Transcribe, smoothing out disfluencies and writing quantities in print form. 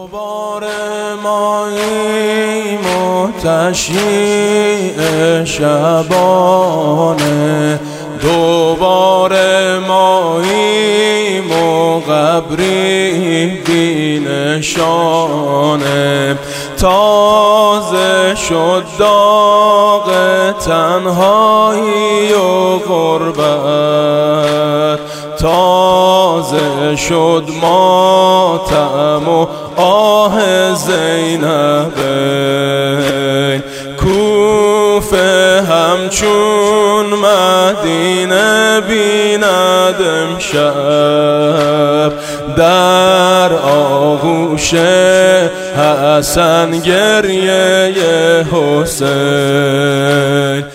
دوباره ماییم و تشییع شبانه، دوباره ماییم و قبری بی نشانه. تازه شد داغ تنهایی و غربت، تازه شد ماتم و آه زینبین. کوفه همچون مدینه بیند امشب، در آغوش حسن گریه حسین.